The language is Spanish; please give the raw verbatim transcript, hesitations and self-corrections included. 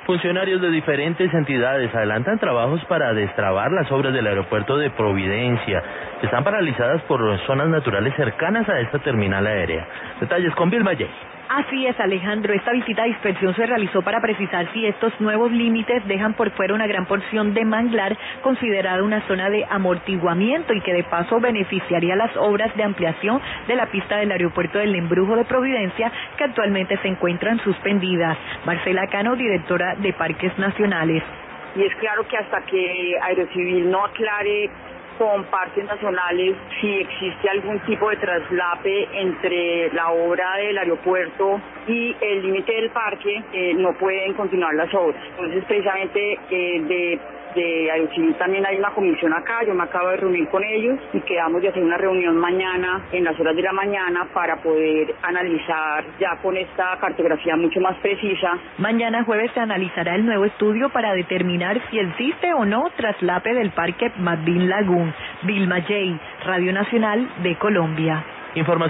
Funcionarios de diferentes entidades adelantan trabajos para destrabar las obras del aeropuerto de Providencia, que están paralizadas por zonas naturales cercanas a esta terminal aérea. Detalles con Vilma Yey. Así es, Alejandro. Esta visita de inspección se realizó para precisar si estos nuevos límites dejan por fuera una gran porción de manglar considerada una zona de amortiguamiento y que de paso beneficiaría las obras de ampliación de la pista del aeropuerto del Embrujo de Providencia, que actualmente se encuentran suspendidas. Marcela Cano, directora de Parques Nacionales. Y es claro que hasta que Aerocivil no aclare con parques nacionales si existe algún tipo de traslape entre la obra del aeropuerto y el límite del parque, eh, no pueden continuar las obras. Entonces, precisamente eh, de, de Aerocivil también hay una comisión acá, yo me acabo de reunir con ellos y quedamos de hacer una reunión mañana, en las horas de la mañana, para poder analizar ya con esta cartografía mucho más precisa. Mañana jueves se analizará el nuevo estudio para determinar si existe o no traslape del parque Madryn Lagoon. Vilma Yey, Radio Nacional de Colombia. Información